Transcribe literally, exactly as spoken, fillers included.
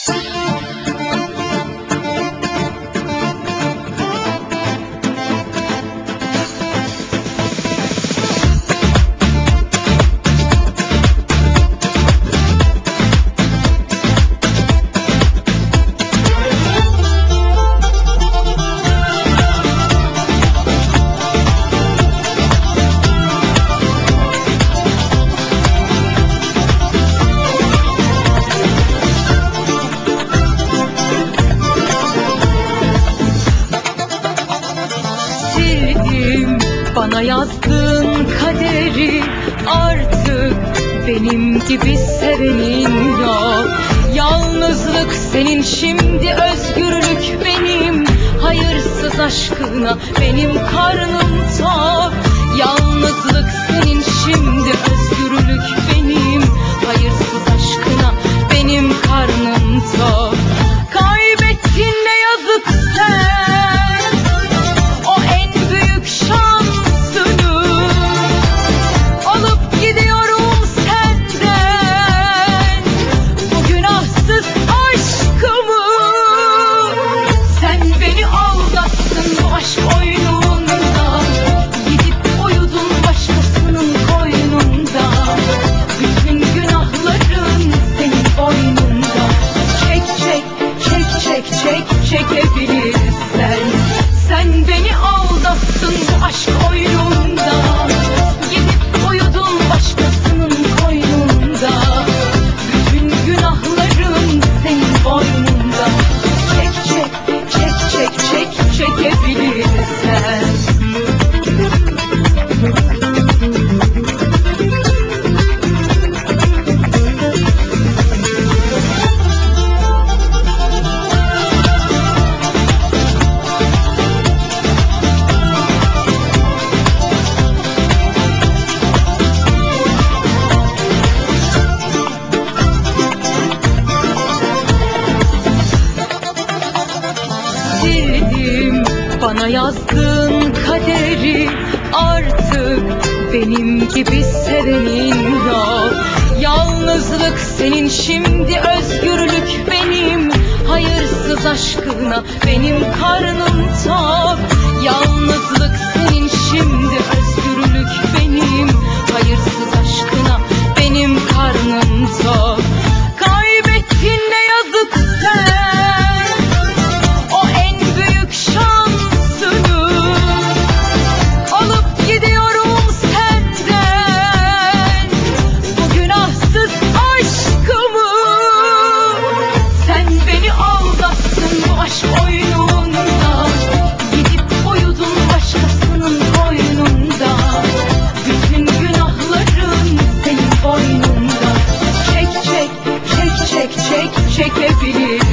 Bana yazdığın kaderi artık benim gibi sevenin yok. Yalnızlık senin, şimdi özgürlük benim. Hayırsız aşkına benim karnım tok. Yalnızlık senin, şimdi özgürlük benim. Hayırsız aşkına benim karnım tok. Kaybettin ne yazık sen o en büyük şansını. Alıp gidiyorum senden bu günahsız aşkımı. Sen beni aldattın bu aşk oyununda, gidip uyudun başkasının koynunda. Bütün günahların senin boynunda. Çek çek çek çek çek çekebilirsen. Sen beni aldattın bu aşk oyununda, gidip uyudun başkasının koynunda. Bütün günahların senin boynunda. Çek çek çek çek çek çekebilirsen. Sildim bana yazdığın kaderi, artık benim gibi sevenin yok. Yalnızlık senin, şimdi özgürlük benim. Hayırsız aşkına benim karnım tok. Yalnızlık senin, şimdi özgürlük benim. Hayırsız aşkına benim karnım tok. Kaybettin ne yazık sen o en büyük şansını. Alıp gidiyorum senden bu günahsız aşkımı. Sen beni aldattın bu aşk oyununda, gidip uyudun başkasının koynunda. Bütün günahların senin boynunda. Çek çek çek çek çek çekebilir